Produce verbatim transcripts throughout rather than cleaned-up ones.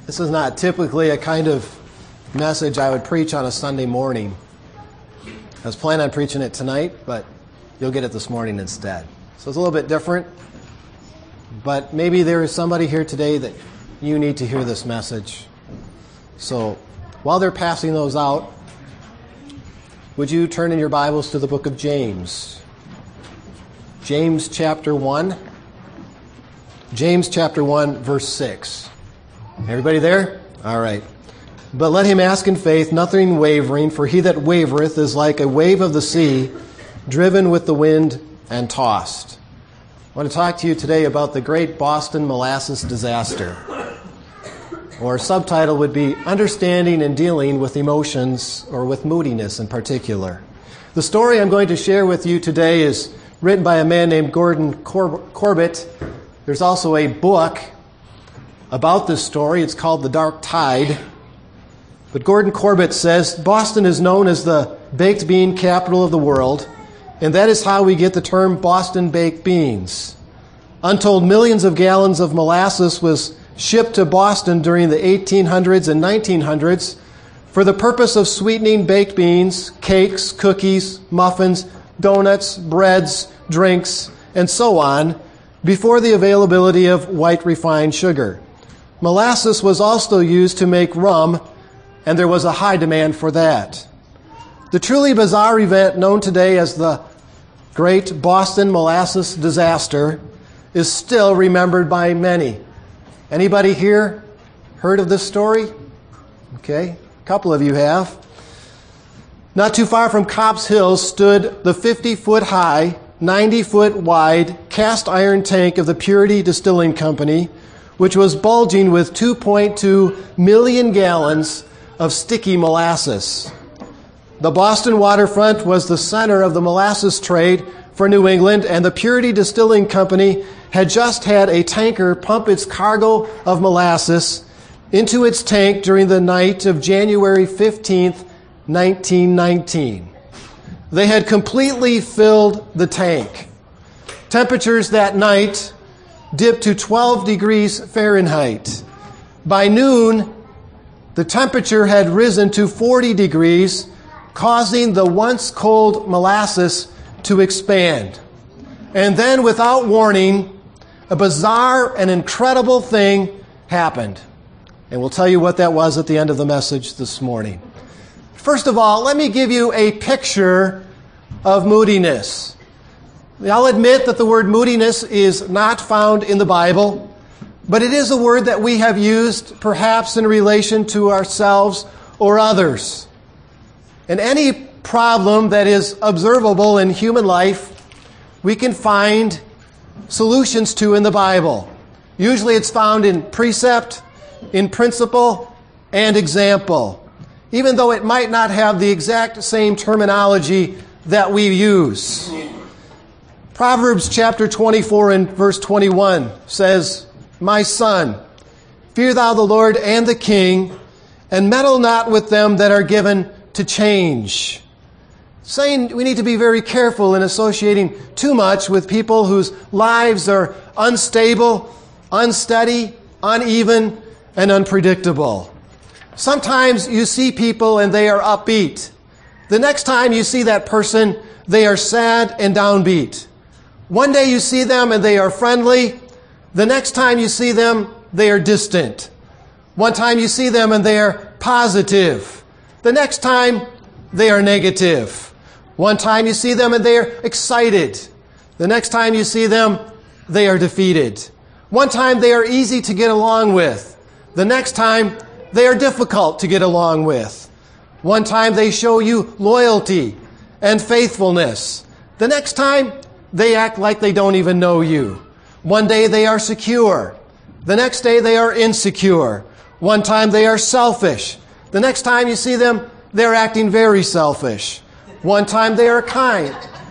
This is not typically a kind of message I would preach on a Sunday morning. I was planning on preaching it tonight, but you'll get it this morning instead. So it's a little bit different. But maybe there is somebody here today that you need to hear this message. So while they're passing those out, would you turn in your Bibles to the book of James? James chapter one. James chapter one, verse six. Everybody there? All right. But let him ask in faith, nothing wavering, for he that wavereth is like a wave of the sea, driven with the wind and tossed. I want to talk to you today about the great Boston molasses disaster. Or subtitle would be Understanding and Dealing with Emotions, or with moodiness in particular. The story I'm going to share with you today is written by a man named Gordon Cor- Corbett. There's also a book about this story. It's called The Dark Tide. But Gordon Corbett says, Boston is known as the baked bean capital of the world, and that is how we get the term Boston baked beans. Untold millions of gallons of molasses was shipped to Boston during the eighteen hundreds and nineteen hundreds for the purpose of sweetening baked beans, cakes, cookies, muffins, donuts, breads, drinks, and so on, before the availability of white refined sugar. Molasses was also used to make rum, and there was a high demand for that. The truly bizarre event known today as the Great Boston Molasses Disaster is still remembered by many. Anybody here heard of this story? Okay, a couple of you have. Not too far from Copp's Hill stood the fifty-foot high, ninety-foot wide cast iron tank of the Purity Distilling Company, which was bulging with two point two million gallons of sticky molasses. The Boston waterfront was the center of the molasses trade for New England, and the Purity Distilling Company had just had a tanker pump its cargo of molasses into its tank during the night of January fifteenth, nineteen nineteen. They had completely filled the tank. Temperatures that night dipped to twelve degrees Fahrenheit. By noon, the temperature had risen to forty degrees, causing the once cold molasses to expand. And then, without warning, a bizarre and incredible thing happened. And we'll tell you what that was at the end of the message this morning. First of all, let me give you a picture of moodiness. I'll admit that the word moodiness is not found in the Bible, but it is a word that we have used perhaps in relation to ourselves or others. And any problem that is observable in human life, we can find solutions to in the Bible. Usually it's found in precept, in principle, and example, even though it might not have the exact same terminology that we use. Proverbs chapter twenty-four and verse twenty-one says, My son, fear thou the Lord and the king, and meddle not with them that are given to change. Saying we need to be very careful in associating too much with people whose lives are unstable, unsteady, uneven, and unpredictable. Sometimes you see people and they are upbeat. The next time you see that person, they are sad and downbeat. One day you see them and they are friendly. The next time you see them, they are distant. One time you see them and they are positive. The next time, they are negative. One time you see them and they are excited. The next time you see them, they are defeated. One time they are easy to get along with. The next time, they are difficult to get along with. One time they show you loyalty and faithfulness. The next time, they act like they don't even know you. One day they are secure. The next day they are insecure. One time they are selfish. The next time you see them, they're acting very selfish. One time they are kind.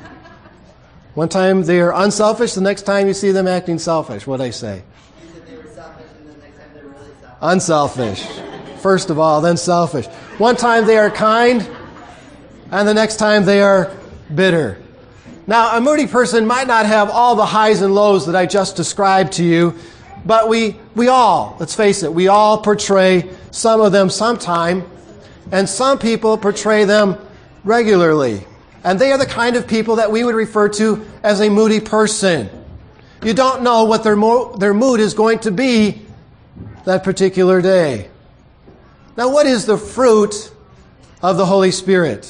One time they are unselfish. The next time you see them acting selfish. What'd I say? You said they were selfish, and the next time they're really selfish. Unselfish. First of all, then selfish. One time they are kind, and the next time they are bitter. Now, a moody person might not have all the highs and lows that I just described to you, but we We all, let's face it, we all portray some of them sometime, and some people portray them regularly. And they are the kind of people that we would refer to as a moody person. You don't know what their, mo- their mood is going to be that particular day. Now, what is the fruit of the Holy Spirit?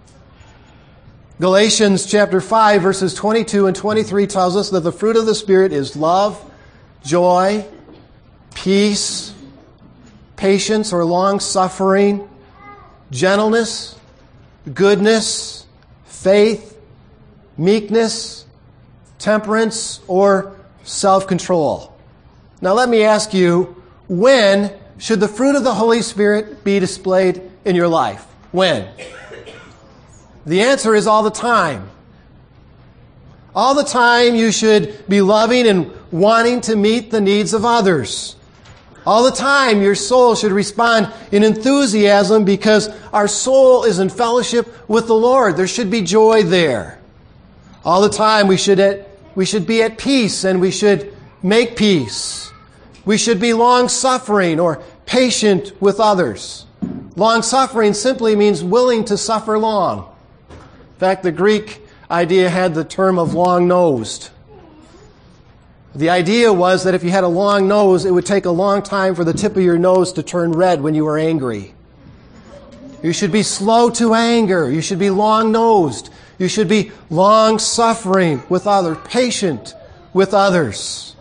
Galatians chapter five, verses twenty-two and twenty-three tells us that the fruit of the Spirit is love, joy, peace, patience or long-suffering, gentleness, goodness, faith, meekness, temperance, or self-control. Now let me ask you, when should the fruit of the Holy Spirit be displayed in your life? When? The answer is all the time. All the time you should be loving and wanting to meet the needs of others. All the time your soul should respond in enthusiasm because our soul is in fellowship with the Lord. There should be joy there. All the time we should at, we should be at peace and we should make peace. We should be long-suffering or patient with others. Long-suffering simply means willing to suffer long. In fact, the Greek idea had the term of long-nosed. The idea was that if you had a long nose, it would take a long time for the tip of your nose to turn red when you were angry. You should be slow to anger. You should be long-nosed. You should be long-suffering with others, patient with others.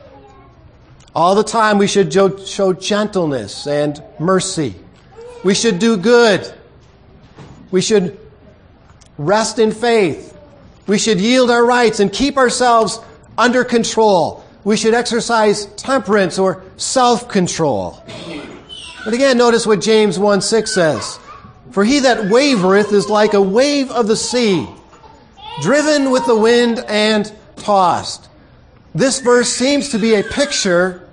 All the time we should show gentleness and mercy. We should do good. We should rest in faith. We should yield our rights and keep ourselves under control. We should exercise temperance or self-control. But again, notice what James one six says. For he that wavereth is like a wave of the sea, driven with the wind and tossed. This verse seems to be a picture,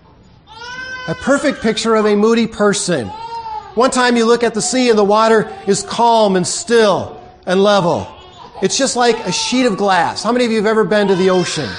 a perfect picture of a moody person. One time you look at the sea and the water is calm and still and level. It's just like a sheet of glass. How many of you have ever been to the ocean?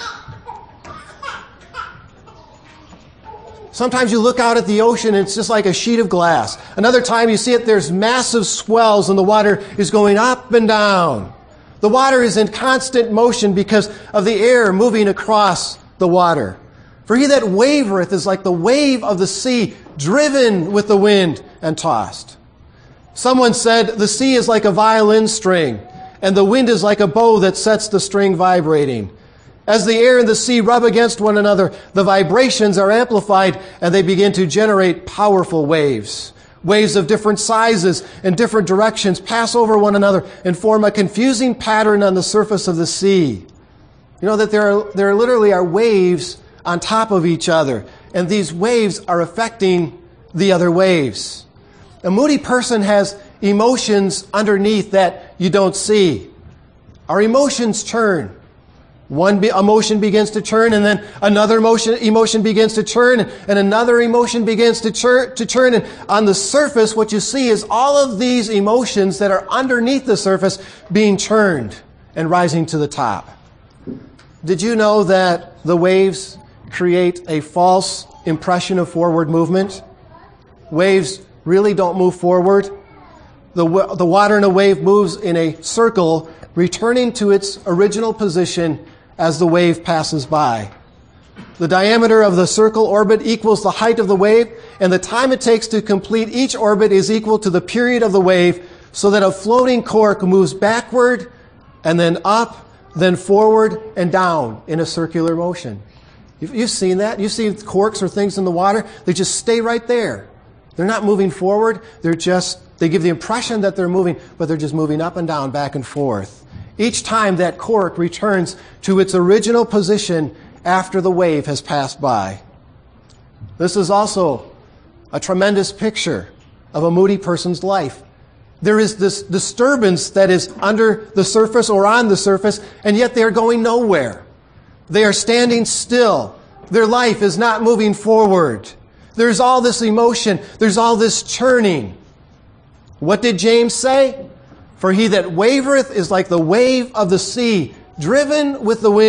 Sometimes you look out at the ocean and it's just like a sheet of glass. Another time you see it, there's massive swells and the water is going up and down. The water is in constant motion because of the air moving across the water. For he that wavereth is like the wave of the sea, driven with the wind and tossed. Someone said, the sea is like a violin string, and the wind is like a bow that sets the string vibrating. As the air and the sea rub against one another, the vibrations are amplified, and they begin to generate powerful waves. Waves of different sizes and different directions pass over one another and form a confusing pattern on the surface of the sea. You know that there are, there literally are waves on top of each other, and these waves are affecting the other waves. A moody person has emotions underneath that you don't see. Our emotions turn. One be- emotion begins to turn, and then another emotion, emotion begins to turn, and another emotion begins to, chur- to turn. And on the surface, what you see is all of these emotions that are underneath the surface being churned and rising to the top. Did you know that the waves create a false impression of forward movement? Waves really don't move forward. The, the water in a wave moves in a circle, returning to its original position as the wave passes by. The diameter of the circle orbit equals the height of the wave, and the time it takes to complete each orbit is equal to the period of the wave, so that a floating cork moves backward and then up, then forward and down in a circular motion. You've, you've seen that. You've seen corks or things in the water. They just stay right there. They're not moving forward. They're just, they give the impression that they're moving, but they're just moving up and down, back and forth. Each time that cork returns to its original position after the wave has passed by. This is also a tremendous picture of a moody person's life. There is this disturbance that is under the surface or on the surface, and yet they are going nowhere. They are standing still. Their life is not moving forward. There's all this emotion. There's all this churning. What did James say? For he that wavereth is like the wave of the sea, driven with the wind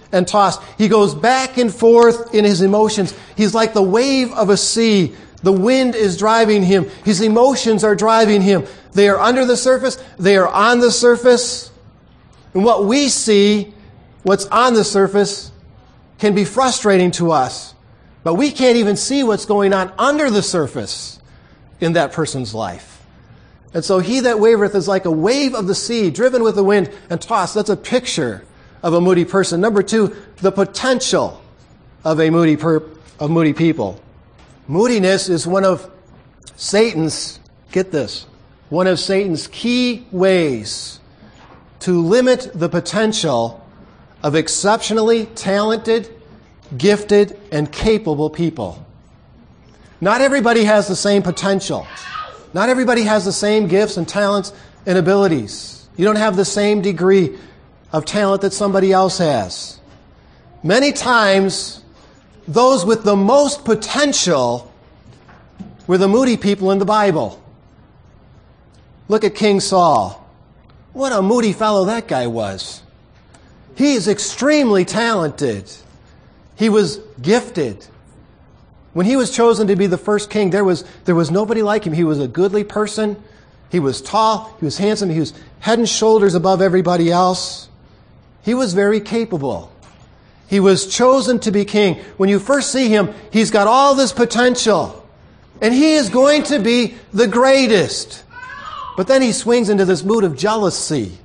and tossed. He goes back and forth in his emotions. He's like the wave of a sea. The wind is driving him. His emotions are driving him. They are under the surface. They are on the surface. And what we see, what's on the surface, can be frustrating to us. But we can't even see what's going on under the surface in that person's life. And so he that wavereth is like a wave of the sea, driven with the wind and tossed. That's a picture of a moody person. Number two, the potential of a moody per, of moody people. Moodiness is one of Satan's, get this, one of Satan's key ways to limit the potential of exceptionally talented, gifted, and capable people. Not everybody has the same potential. Not everybody has the same gifts and talents and abilities. You don't have the same degree of talent that somebody else has. Many times, those with the most potential were the moody people in the Bible. Look at King Saul. What a moody fellow that guy was. He is extremely talented. He was gifted. When he was chosen to be the first king, there was, there was nobody like him. He was a goodly person. He was tall. He was handsome. He was head and shoulders above everybody else. He was very capable. He was chosen to be king. When you first see him, he's got all this potential. And he is going to be the greatest. But then he swings into this mood of jealousy.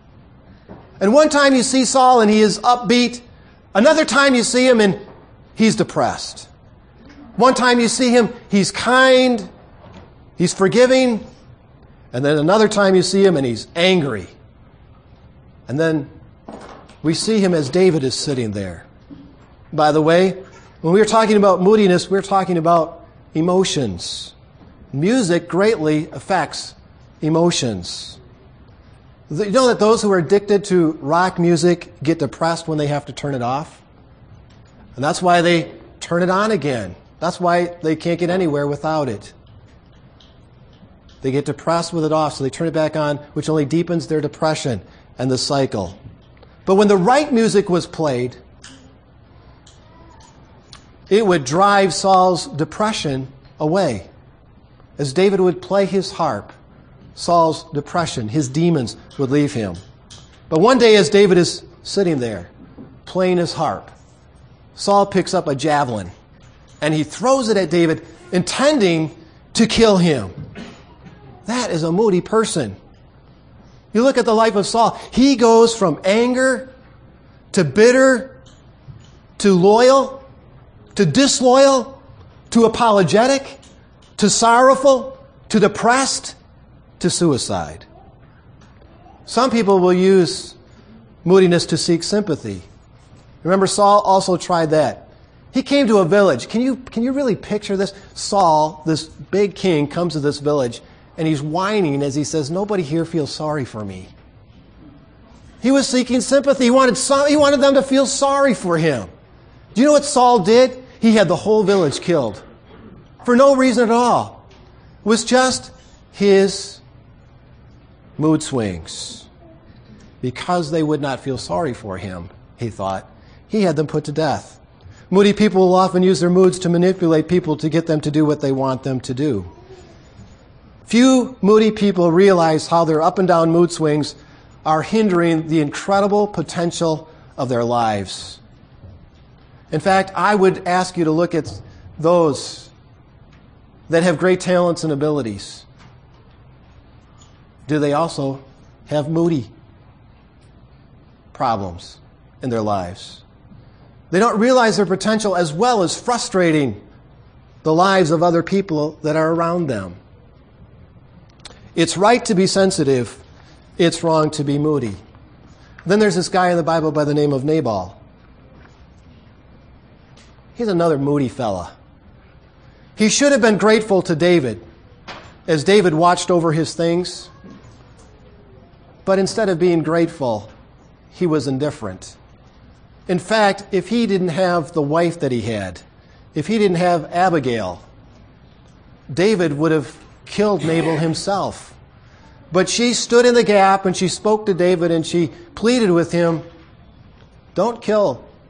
And one time you see Saul and he is upbeat. Another time you see him and he's depressed. One time you see him, he's kind, he's forgiving. And then another time you see him and he's angry. And then we see him as David is sitting there. By the way, when we were talking about moodiness, we we're talking about emotions. Music greatly affects emotions. You know that those who are addicted to rock music get depressed when they have to turn it off? And that's why they turn it on again. That's why they can't get anywhere without it. They get depressed with it off, so they turn it back on, which only deepens their depression and the cycle. But when the right music was played, it would drive Saul's depression away. As David would play his harp, Saul's depression, his demons would leave him. But one day as David is sitting there, playing his harp, Saul picks up a javelin and he throws it at David, intending to kill him. That is a moody person. You look at the life of Saul, he goes from anger to bitter to loyal to disloyal to apologetic to sorrowful to depressed to suicide. Some people will use moodiness to seek sympathy. Remember, Saul also tried that. He came to a village. Can you, can you really picture this? Saul, this big king, comes to this village, and he's whining as he says, nobody here feels sorry for me. He was seeking sympathy. He wanted, some, he wanted them to feel sorry for him. Do you know what Saul did? He had the whole village killed. For no reason at all. It was just his mood swings. Because they would not feel sorry for him, he thought, he had them put to death. Moody people will often use their moods to manipulate people to get them to do what they want them to do. Few moody people realize how their up and down mood swings are hindering the incredible potential of their lives. In fact, I would ask you to look at those that have great talents and abilities. Do they also have moody problems in their lives? They don't realize their potential as well as frustrating the lives of other people that are around them. It's right to be sensitive. It's wrong to be moody. Then there's this guy in the Bible by the name of Nabal. He's another moody fella. He should have been grateful to David as David watched over his things. But instead of being grateful, he was indifferent. In fact, if he didn't have the wife that he had, if he didn't have Abigail, David would have killed Nabal himself. But she stood in the gap and she spoke to David and she pleaded with him, don't kill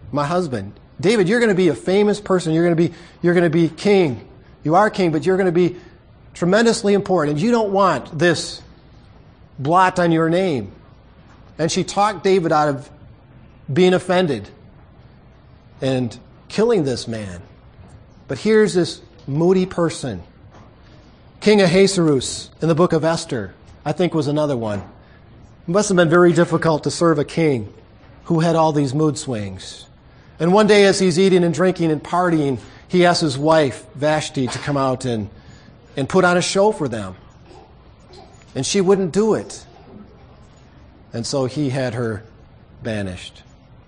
my husband. David, you're going to be a famous person. You're going to be, you're going to be king. You are king, but you're going to be tremendously important. And you don't want this blot on your name. And she talked David out of being offended and killing this man. But here's this moody person. King Ahasuerus in the book of Esther, I think, was another one. It must have been very difficult to serve a king who had all these mood swings. And one day as he's eating and drinking and partying, he asked his wife, Vashti, to come out and, and put on a show for them. And she wouldn't do it. And so he had her banished.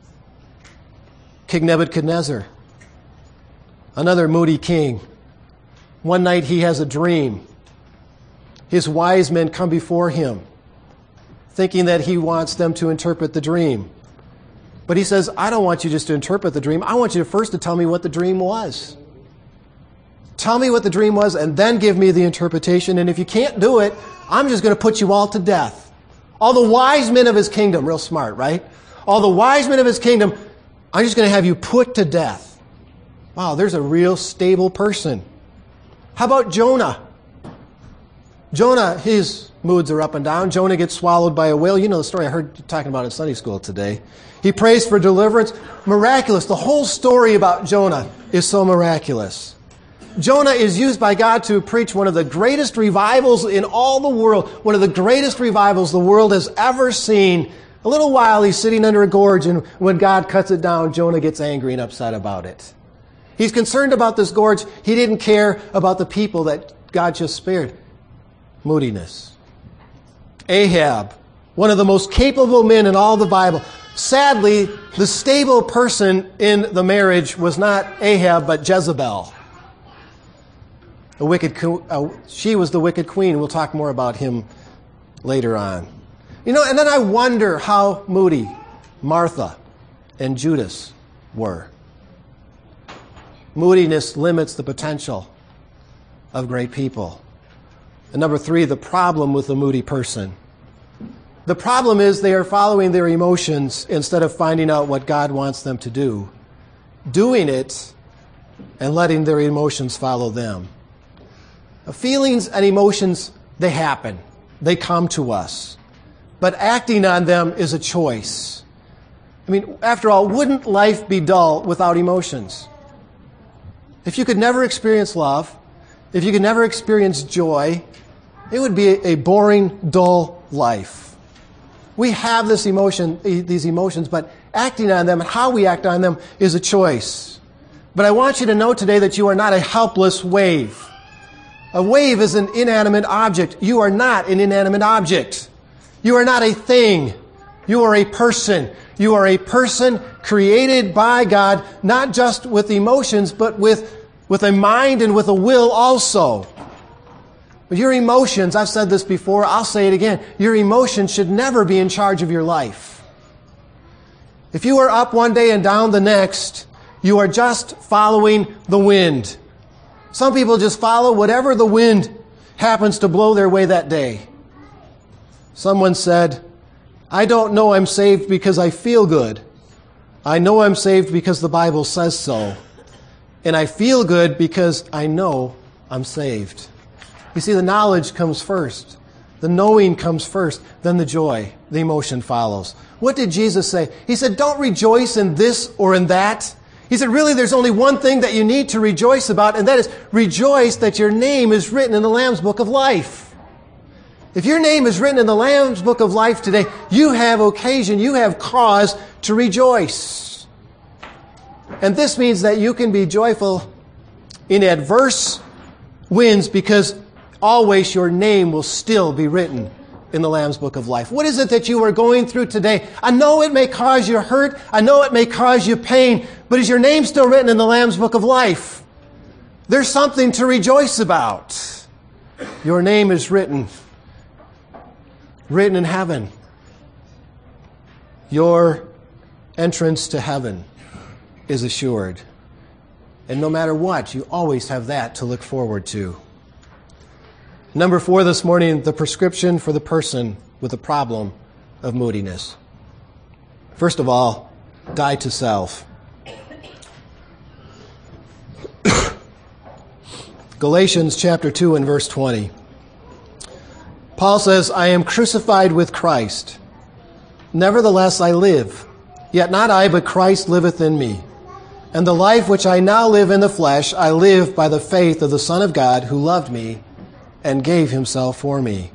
King Nebuchadnezzar, another moody king. One night he has a dream. His wise men come before him, thinking that he wants them to interpret the dream. But he says, I don't want you just to interpret the dream. I want you to first to tell me what the dream was. Tell me what the dream was and then give me the interpretation. And if you can't do it, I'm just going to put you all to death. All the wise men of his kingdom, real smart, right? All the wise men of his kingdom, I'm just going to have you put to death. Wow, there's a real stable person. How about Jonah? Jonah, his moods are up and down. Jonah gets swallowed by a whale. You know the story I heard you talking about in Sunday school today. He prays for deliverance. Miraculous. The whole story about Jonah is so miraculous. Jonah is used by God to preach one of the greatest revivals in all the world, one of the greatest revivals the world has ever seen. A little while he's sitting under a gorge, and when God cuts it down, Jonah gets angry and upset about it. He's concerned about this gorge. He didn't care about the people that God just spared. Moodiness. Ahab, one of the most capable men in all the Bible. Sadly, the stable person in the marriage was not Ahab, but Jezebel. A wicked, uh, she was the wicked queen. We'll talk more about him later on. You know, and then I wonder how moody Martha and Judas were. Moodiness limits the potential of great people. And number three, the problem with the moody person. The problem is they are following their emotions instead of finding out what God wants them to do, doing it and letting their emotions follow them. Feelings and emotions, they happen. They come to us. But acting on them is a choice. I mean, after all, wouldn't life be dull without emotions? If you could never experience love, if you could never experience joy, it would be a boring, dull life. We have this emotion, these emotions, but acting on them and how we act on them is a choice. But I want you to know today that you are not a helpless wave. A wave is an inanimate object. You are not an inanimate object. You are not a thing. You are a person. You are a person created by God, not just with emotions, but with, with a mind and with a will also. But your emotions, I've said this before, I'll say it again, your emotions should never be in charge of your life. If you are up one day and down the next, you are just following the wind. Some people just follow whatever the wind happens to blow their way that day. Someone said, I don't know I'm saved because I feel good. I know I'm saved because the Bible says so. And I feel good because I know I'm saved. You see, the knowledge comes first. The knowing comes first. Then the joy, the emotion follows. What did Jesus say? He said, don't rejoice in this or in that. He said, really, there's only one thing that you need to rejoice about, and that is rejoice that your name is written in the Lamb's Book of Life. If your name is written in the Lamb's Book of Life today, you have occasion, you have cause to rejoice. And this means that you can be joyful in adverse winds because always your name will still be written in the Lamb's Book of Life. What is it that you are going through today? I know it may cause you hurt. I know it may cause you pain. But is your name still written in the Lamb's Book of Life? There's something to rejoice about. Your name is written. Written in heaven. Your entrance to heaven is assured. And no matter what, you always have that to look forward to. Number four this morning, the prescription for the person with the problem of moodiness. First of all, die to self. Galatians chapter two and verse twenty. Paul says, I am crucified with Christ. Nevertheless I live. Yet not I, but Christ liveth in me. And the life which I now live in the flesh, I live by the faith of the Son of God, who loved me and gave himself for me.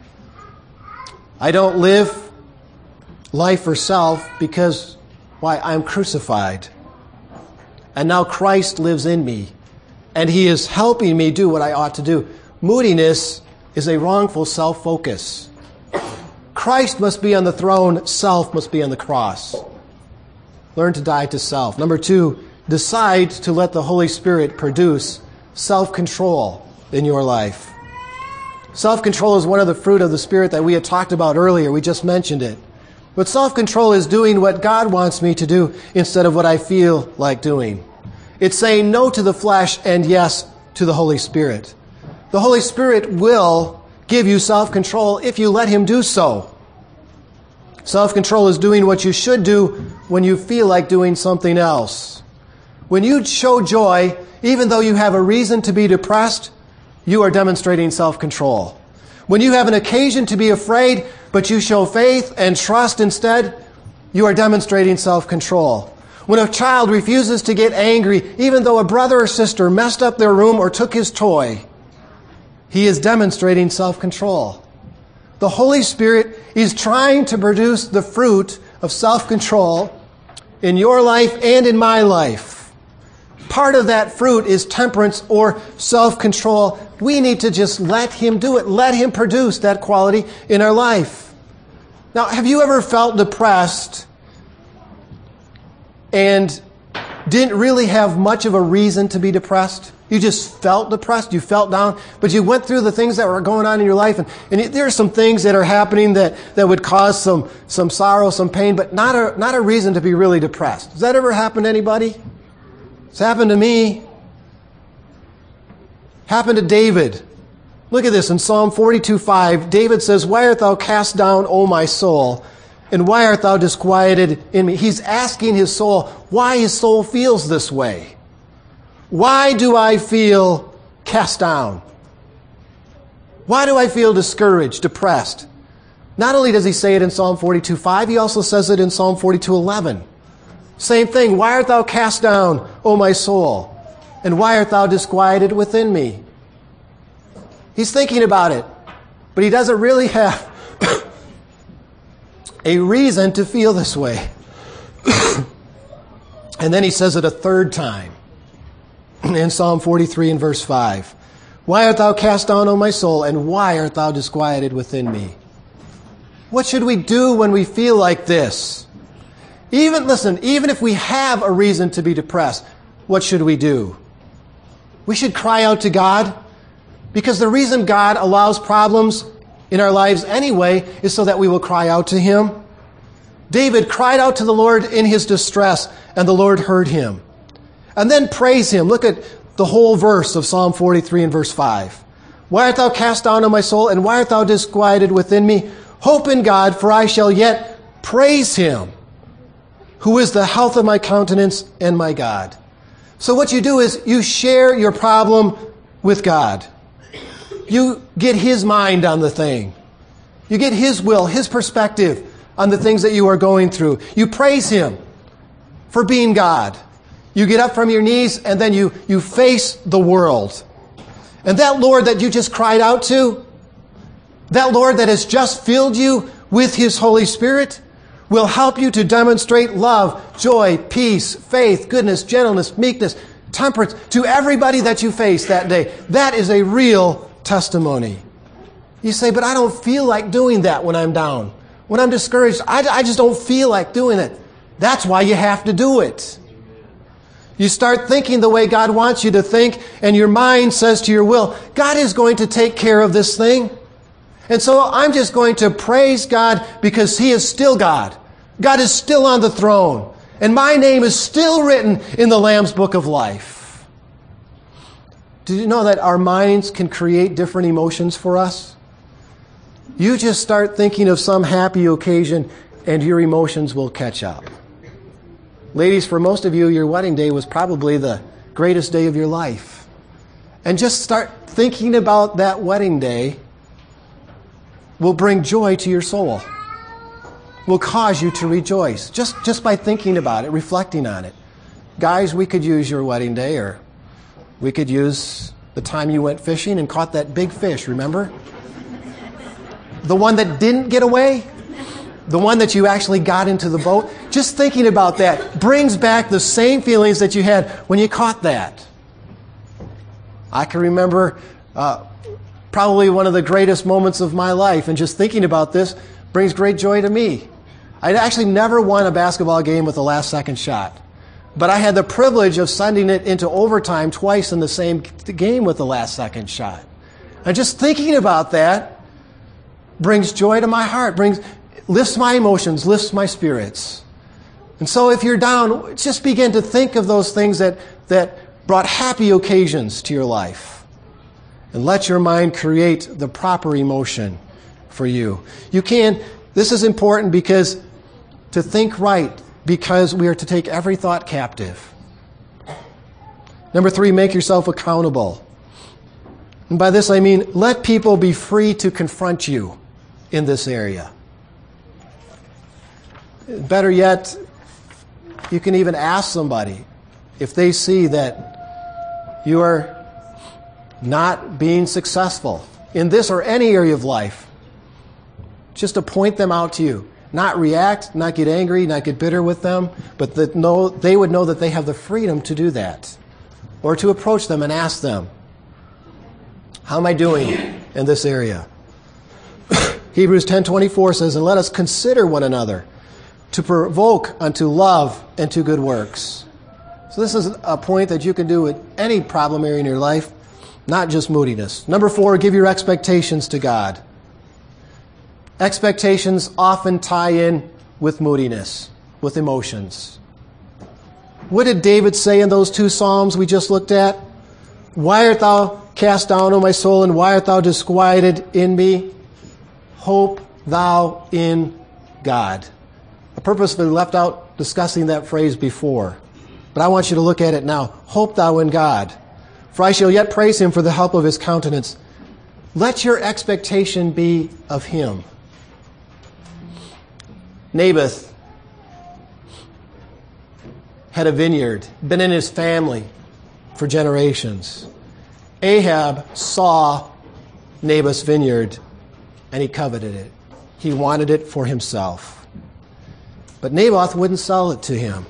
I don't live life for self because, why, I'm crucified. And now Christ lives in me. And he is helping me do what I ought to do. Moodiness is a wrongful self-focus. Christ must be on the throne. Self must be on the cross. Learn to die to self. Number two, decide to let the Holy Spirit produce self-control in your life. Self-control is one of the fruit of the Spirit that we had talked about earlier. We just mentioned it. But self-control is doing what God wants me to do instead of what I feel like doing. It's saying no to the flesh and yes to the Holy Spirit. The Holy Spirit will give you self-control if you let him do so. Self-control is doing what you should do when you feel like doing something else. When you show joy, even though you have a reason to be depressed, you are demonstrating self-control. When you have an occasion to be afraid, but you show faith and trust instead, you are demonstrating self-control. When a child refuses to get angry, even though a brother or sister messed up their room or took his toy, he is demonstrating self-control. The Holy Spirit is trying to produce the fruit of self-control in your life and in my life. Part of that fruit is temperance or self-control. We need to just let him do it. Let him produce that quality in our life. Now, have you ever felt depressed and didn't really have much of a reason to be depressed? You just felt depressed, you felt down, but you went through the things that were going on in your life, and, and there are some things that are happening that, that would cause some, some sorrow, some pain, but not a, not a reason to be really depressed. Does that ever happen to anybody? It's happened to me. Happened to David. Look at this in Psalm forty-two five. David says, why art thou cast down, O my soul? And why art thou disquieted in me? He's asking his soul why his soul feels this way. Why do I feel cast down? Why do I feel discouraged, depressed? Not only does he say it in Psalm forty-two five, he also says it in Psalm forty-two eleven. Same thing. Why art thou cast down, O my soul? And why art thou disquieted within me? He's thinking about it, but he doesn't really have a reason to feel this way. And then he says it a third time in Psalm forty-three and verse five. Why art thou cast down, O my soul, and why art thou disquieted within me? What should we do when we feel like this? Even, listen, even if we have a reason to be depressed, what should we do? We should cry out to God, because the reason God allows problems in our lives anyway is so that we will cry out to him. David cried out to the Lord in his distress, and the Lord heard him. And then praise him. Look at the whole verse of Psalm forty-three and verse five. Why art thou cast down, O my soul, and why art thou disquieted within me? Hope in God, for I shall yet praise him, who is the health of my countenance and my God. So what you do is you share your problem with God. You get his mind on the thing. You get his will, his perspective on the things that you are going through. You praise him for being God. You get up from your knees and then you, you face the world. And that Lord that you just cried out to, that Lord that has just filled you with his Holy Spirit, will help you to demonstrate love, joy, peace, faith, goodness, gentleness, meekness, temperance to everybody that you face that day. That is a real testimony. You say, but I don't feel like doing that when I'm down. When I'm discouraged, I, I just don't feel like doing it. That's why you have to do it. You start thinking the way God wants you to think, and your mind says to your will, God is going to take care of this thing. And so I'm just going to praise God because he is still God. God is still on the throne. And my name is still written in the Lamb's Book of Life. Did you know that our minds can create different emotions for us? You just start thinking of some happy occasion and your emotions will catch up. Ladies, for most of you, your wedding day was probably the greatest day of your life. And just start thinking about that wedding day will bring joy to your soul. Will cause you to rejoice. Just, just by thinking about it, reflecting on it. Guys, we could use your wedding day, or we could use the time you went fishing and caught that big fish, remember? The one that didn't get away? The one that you actually got into the boat? Just thinking about that brings back the same feelings that you had when you caught that. I can remember uh, probably one of the greatest moments of my life, and just thinking about this brings great joy to me. I actually never won a basketball game with a last second shot, but I had the privilege of sending it into overtime twice in the same game with the last second shot. And just thinking about that brings joy to my heart, brings lifts my emotions, lifts my spirits. And so if you're down, just begin to think of those things that, that brought happy occasions to your life. And let your mind create the proper emotion for you. You can, this is important because to think right, because we are to take every thought captive. Number three, make yourself accountable. And by this I mean, let people be free to confront you in this area. Better yet, you can even ask somebody if they see that you are not being successful in this or any area of life, just to point them out to you. Not react, not get angry, not get bitter with them, but that know, they would know that they have the freedom to do that. Or to approach them and ask them, how am I doing in this area? Hebrews ten twenty-four says, and let us consider one another to provoke unto love and to good works. So this is a point that you can do with any problem area in your life, not just moodiness. Number four, give your expectations to God. Expectations often tie in with moodiness, with emotions. What did David say in those two Psalms we just looked at? Why art thou cast down, O my soul, and why art thou disquieted in me? Hope thou in God. I purposely left out discussing that phrase before, but I want you to look at it now. Hope thou in God, for I shall yet praise him for the help of his countenance. Let your expectation be of him. Naboth had a vineyard, been in his family for generations. Ahab saw Naboth's vineyard and he coveted it. He wanted it for himself. But Naboth wouldn't sell it to him.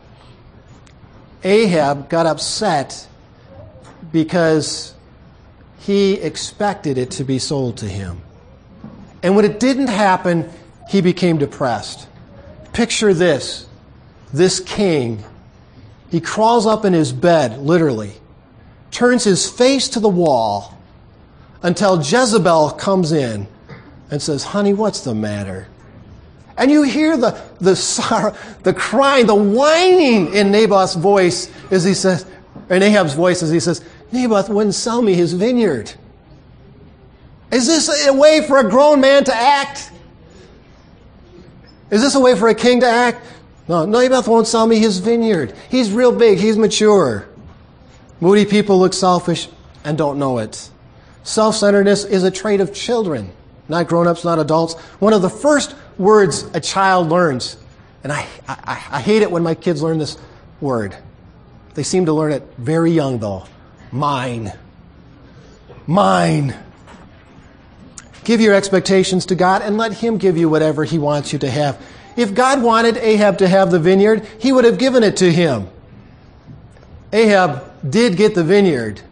Ahab got upset because he expected it to be sold to him. And when it didn't happen, he became depressed. Picture this. This king, he crawls up in his bed, literally, turns his face to the wall until Jezebel comes in and says, honey, what's the matter? And you hear the, the sorrow, the crying, the whining in Naboth's voice as he says, or Ahab's voice as he says, Naboth wouldn't sell me his vineyard. Is this a way for a grown man to act? Is this a way for a king to act? No, Naboth won't sell me his vineyard. He's real big. He's mature. Moody people look selfish and don't know it. Self-centeredness is a trait of children, not grown-ups, not adults. One of the first words a child learns, and I, I, I hate it when my kids learn this word. They seem to learn it very young, though. Mine. Mine. Give your expectations to God and let him give you whatever he wants you to have. If God wanted Ahab to have the vineyard, he would have given it to him. Ahab did get the vineyard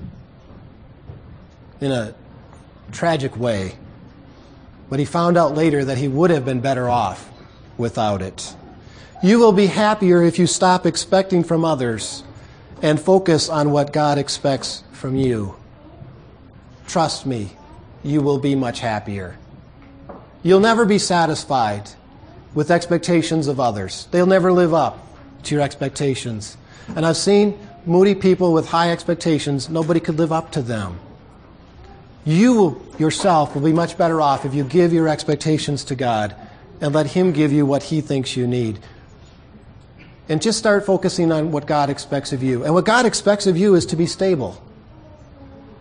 in a tragic way, but he found out later that he would have been better off without it. You will be happier if you stop expecting from others and focus on what God expects from you. Trust me, you will be much happier. You'll never be satisfied with expectations of others. They'll never live up to your expectations. And I've seen moody people with high expectations. Nobody could live up to them. You will, yourself will be much better off if you give your expectations to God and let him give you what he thinks you need. And just start focusing on what God expects of you. And what God expects of you is to be stable.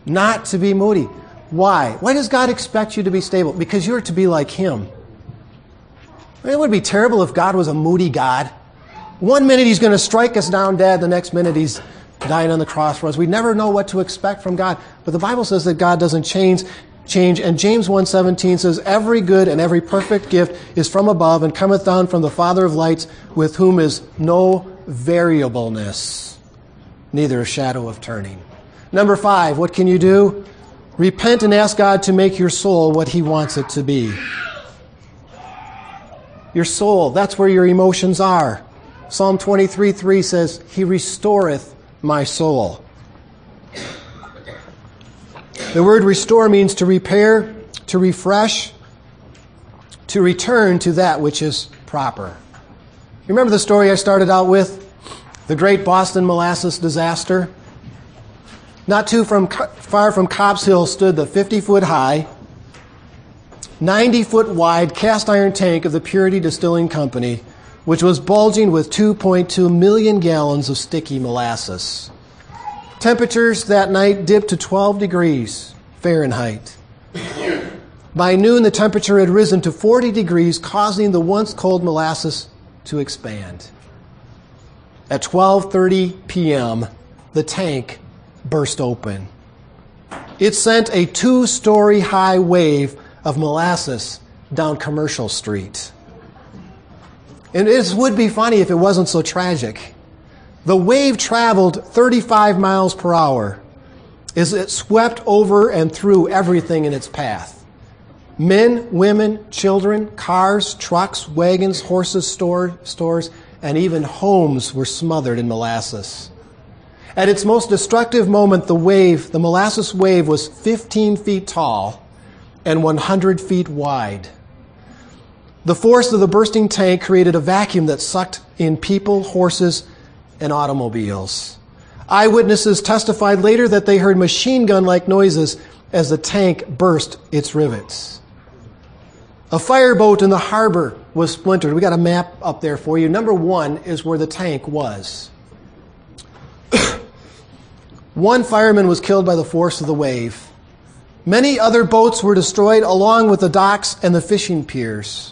not to be moody. Why? Why does God expect you to be stable? Because you're to be like Him. It would be terrible if God was a moody God. One minute He's going to strike us down dead, the next minute He's dying on the cross for us. We never know what to expect from God. But the Bible says that God doesn't change. Change. And James one seventeen says, every good and every perfect gift is from above and cometh down from the Father of lights, with whom is no variableness, neither a shadow of turning. Number five, what can you do? Repent and ask God to make your soul what He wants it to be. Your soul, that's where your emotions are. Psalm twenty-three three says, He restoreth my soul. The word restore means to repair, to refresh, to return to that which is proper. Remember the story I started out with? The great Boston molasses disaster? Not too from, far from Copp's Hill stood the fifty-foot high, ninety-foot wide cast iron tank of the Purity Distilling Company, which was bulging with two point two million gallons of sticky molasses. Temperatures that night dipped to twelve degrees Fahrenheit. By noon, the temperature had risen to forty degrees, causing the once cold molasses to expand. At twelve thirty p.m., the tank burst open. It sent a two-story high wave of molasses down Commercial Street. And it would be funny if it wasn't so tragic. The wave traveled thirty-five miles per hour as it swept over and through everything in its path. Men, women, children, cars, trucks, wagons, horses, store, stores, and even homes were smothered in molasses. At its most destructive moment, the wave, the molasses wave, was fifteen feet tall and one hundred feet wide. The force of the bursting tank created a vacuum that sucked in people, horses, and automobiles. Eyewitnesses testified later that they heard machine gun-like noises as the tank burst its rivets. A fireboat in the harbor was splintered. We got a map up there for you. Number one is where the tank was. One fireman was killed by the force of the wave. Many other boats were destroyed, along with the docks and the fishing piers.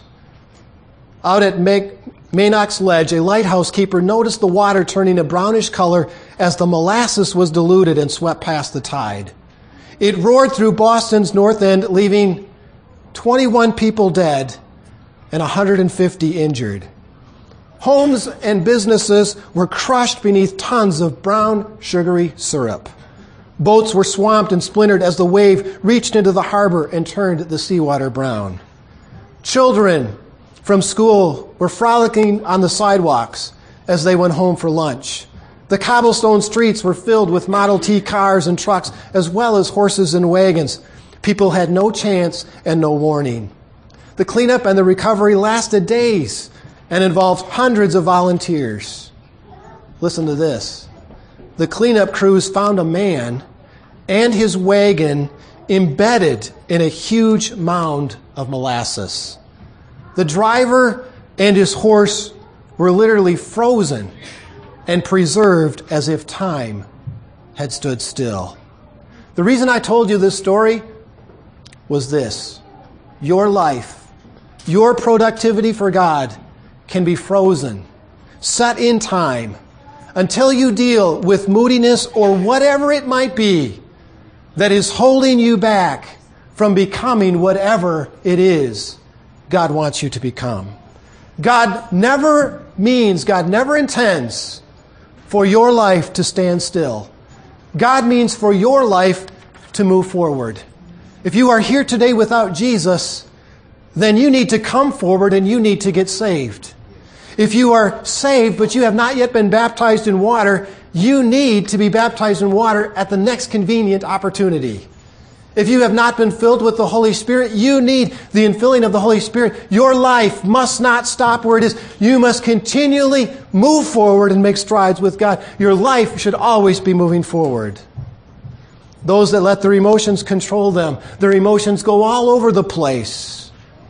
Out at Meg- Maynock's Ledge, a lighthouse keeper noticed the water turning a brownish color as the molasses was diluted and swept past the tide. It roared through Boston's North End, leaving twenty-one people dead and one hundred fifty injured. Homes and businesses were crushed beneath tons of brown, sugary syrup. Boats were swamped and splintered as the wave reached into the harbor and turned the seawater brown. Children from school were frolicking on the sidewalks as they went home for lunch. The cobblestone streets were filled with Model T cars and trucks, as well as horses and wagons. People had no chance and no warning. The cleanup and the recovery lasted days and involved hundreds of volunteers. Listen to this. The cleanup crews found a man and his wagon embedded in a huge mound of molasses. The driver and his horse were literally frozen and preserved as if time had stood still. The reason I told you this story was this. Your life, your productivity for God can be frozen, set in time, until you deal with moodiness or whatever it might be that is holding you back from becoming whatever it is God wants you to become. God never means, God never intends for your life to stand still. God means for your life to move forward. If you are here today without Jesus, then you need to come forward and you need to get saved. If you are saved but you have not yet been baptized in water, you need to be baptized in water at the next convenient opportunity. If you have not been filled with the Holy Spirit, you need the infilling of the Holy Spirit. Your life must not stop where it is. You must continually move forward and make strides with God. Your life should always be moving forward. Those that let their emotions control them, their emotions go all over the place,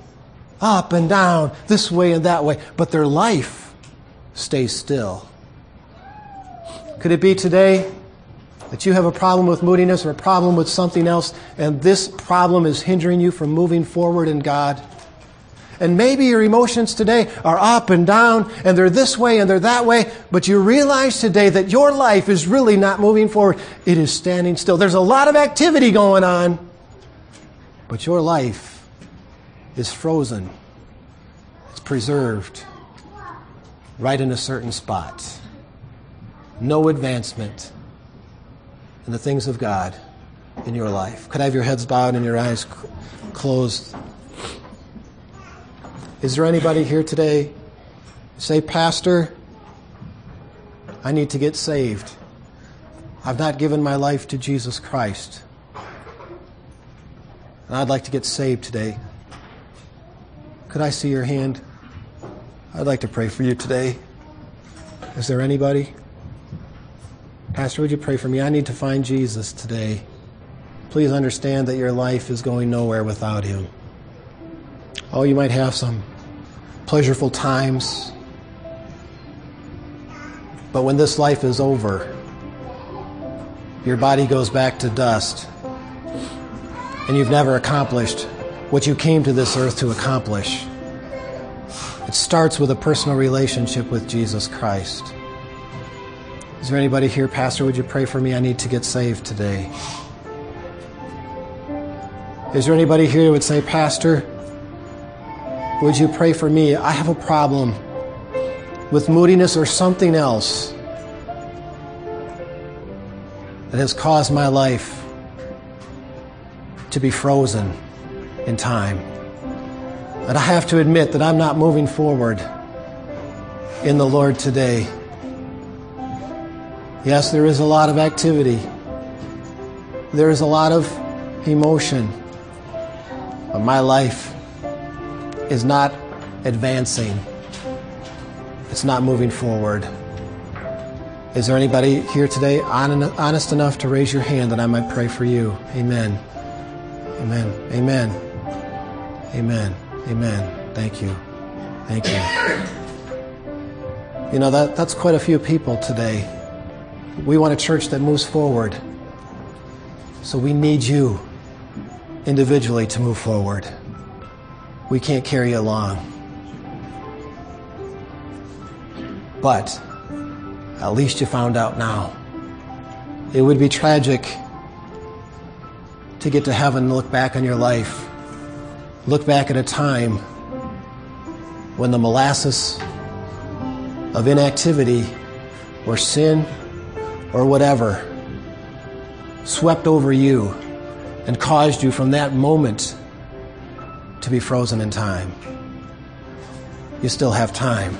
up and down, this way and that way, but their life stays still. Could it be today that you have a problem with moodiness or a problem with something else, and this problem is hindering you from moving forward in God. And maybe your emotions today are up and down, and they're this way and they're that way, but you realize today that your life is really not moving forward. It is standing still. There's a lot of activity going on, but your life is frozen. It's preserved right in a certain spot. No advancement in the things of God in your life. Could I have your heads bowed and your eyes closed? Is there anybody here today say, Pastor, I need to get saved. I've not given my life to Jesus Christ. And I'd like to get saved today. Could I see your hand? I'd like to pray for you today. Is there anybody? Pastor, would you pray for me? I need to find Jesus today. Please understand that your life is going nowhere without Him. Oh, you might have some pleasurable times, but when this life is over, your body goes back to dust, and you've never accomplished what you came to this earth to accomplish. It starts with a personal relationship with Jesus Christ. Is there anybody here? Pastor, would you pray for me? I need to get saved today. Is there anybody here who would say, Pastor, would you pray for me? I have a problem with moodiness or something else that has caused my life to be frozen in time. And I have to admit that I'm not moving forward in the Lord today. Yes, there is a lot of activity. There is a lot of emotion. But my life is not advancing. It's not moving forward. Is there anybody here today honest enough to raise your hand that I might pray for you? Amen. Amen. Amen. Amen. Amen. Thank you. Thank you. You know, that, that's quite a few people today. We want a church that moves forward. So we need you individually to move forward. We can't carry you along. But at least you found out now. It would be tragic to get to heaven and look back on your life. Look back at a time when the molasses of inactivity or sin or whatever swept over you and caused you from that moment to be frozen in time. You still have time.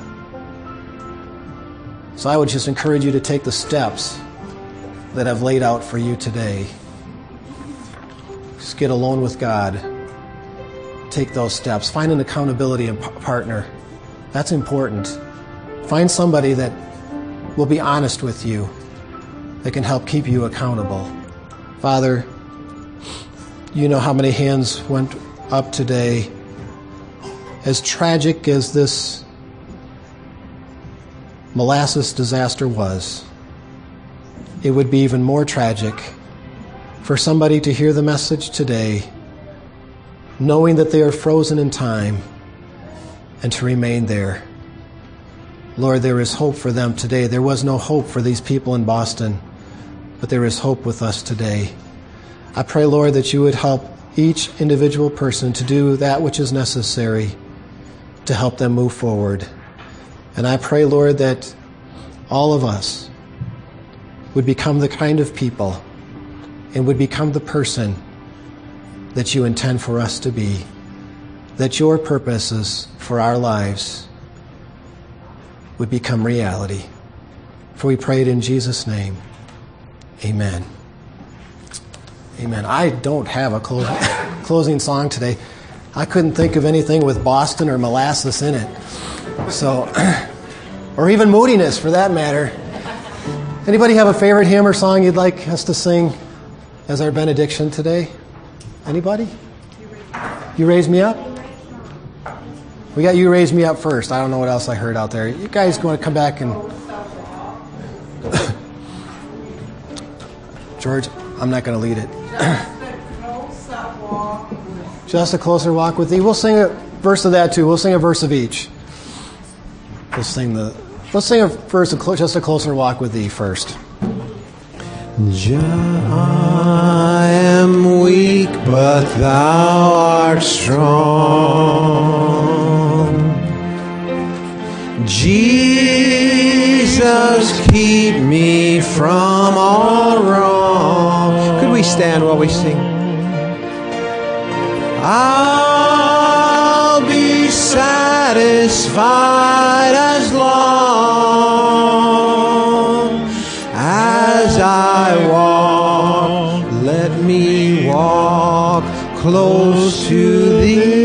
So I would just encourage you to take the steps that I've laid out for you today. Just get alone with God. Take those steps. Find an accountability partner. That's important. Find somebody that will be honest with you, that can help keep you accountable. Father, you know how many hands went up today. As tragic as this molasses disaster was, it would be even more tragic for somebody to hear the message today, knowing that they are frozen in time, and to remain there. Lord, there is hope for them today. There was no hope for these people in Boston, but there is hope with us today. I pray, Lord, that you would help each individual person to do that which is necessary to help them move forward. And I pray, Lord, that all of us would become the kind of people and would become the person that you intend for us to be, that your purposes for our lives would become reality. For we pray it in Jesus' name. Amen. Amen. I don't have a closing, closing song today. I couldn't think of anything with Boston or molasses in it. So, or even moodiness for that matter. Anybody have a favorite hymn or song you'd like us to sing as our benediction today? Anybody? You Raise Me Up? We got You Raise Me Up first. I don't know what else I heard out there. You guys want to come back and... George, I'm not going to lead it. Just a closer walk with Just a closer walk with thee. We'll sing a verse of that too. We'll sing a verse of each. We'll sing the. Let's sing a verse of clo- just a closer walk with thee first. I am weak, but thou art strong. Jesus, keep me from all wrong. Could we stand while we sing? I'll be satisfied as long as I walk. Let me walk close to thee.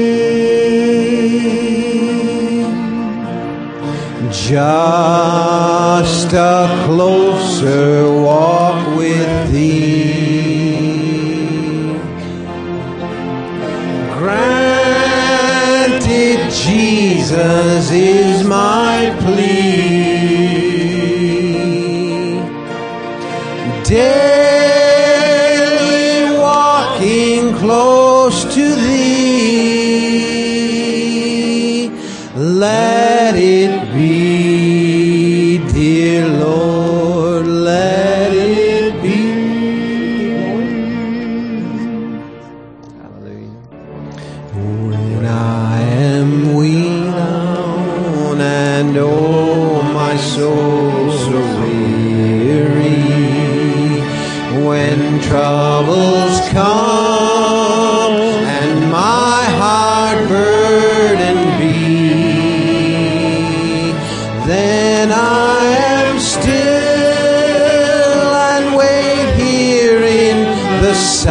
Just a closer walk with thee. Granted, Jesus is my plea. Daily walking close to thee. Let it be, dear Lord, let it be. Hallelujah. When I am weak down and oh my soul so weary, when troubles come and my heart burden be, then I am still and wait here in the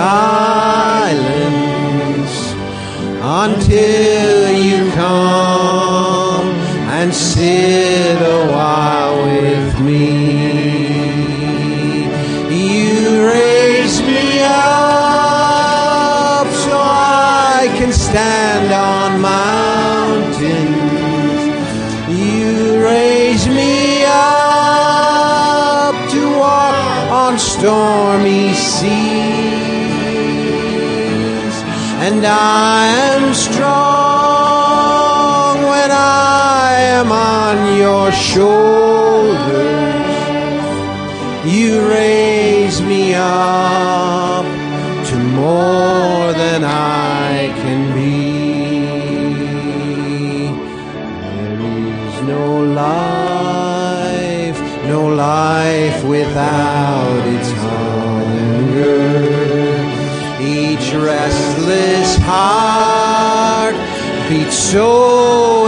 silence until you come and sit a while with me. You raise me up so I can stand on mountains. You raise me up to walk on stormy seas, and I am strong when I am on your shoulders. You raise me up to more than I can be. No life, no life without its hunger. Each restless heart beats so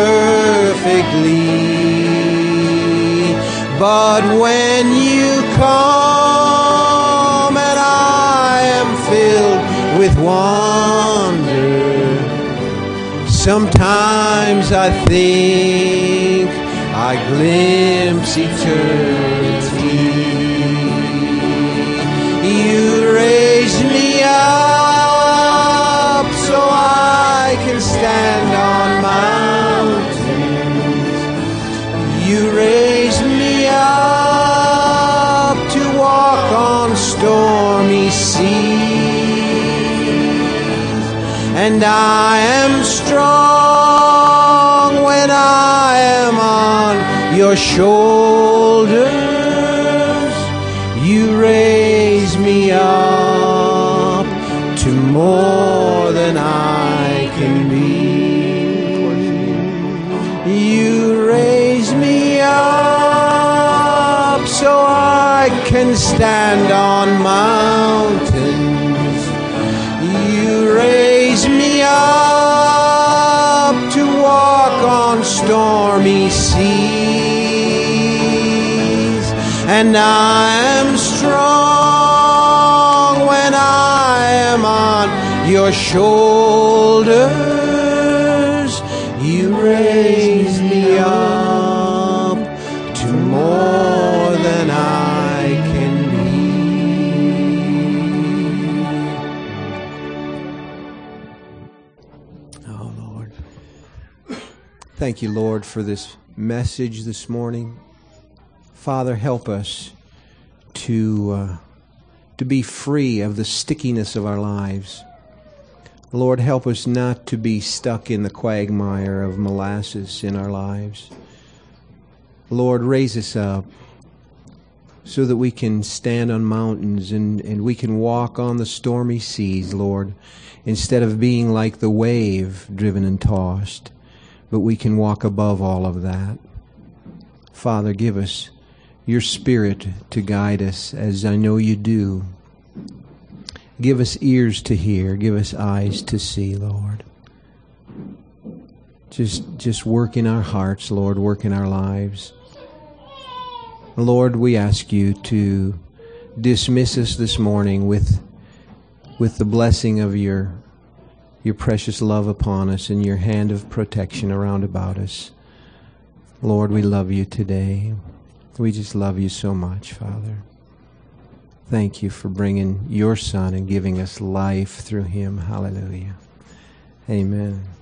imperfectly. But when you come and I am filled with wonder, sometimes I think I glimpse eternity. You raise me up so I can stand on mountains. You raise me up to walk on stormy seas. And I am strong when I am on your shoulders. You raise me up to more than I can be. You raise me up so I can stand on mountains. You raise me up to walk on stormy seas, and I am strong when I am on your shoulders. You raise me up to more than I can be. Thank you, Lord, for this message this morning. Father, help us to uh, to be free of the stickiness of our lives. Lord, help us not to be stuck in the quagmire of molasses in our lives. Lord, raise us up so that we can stand on mountains and, and we can walk on the stormy seas, Lord, instead of being like the wave driven and tossed. But we can walk above all of that. Father, give us your Spirit to guide us, as I know you do. Give us ears to hear. Give us eyes to see, Lord. Just, just work in our hearts, Lord. Work in our lives. Lord, we ask you to dismiss us this morning with, with the blessing of your your precious love upon us and your hand of protection around about us. Lord, we love you today. We just love you so much, Father. Thank you for bringing your Son and giving us life through him. Hallelujah. Amen.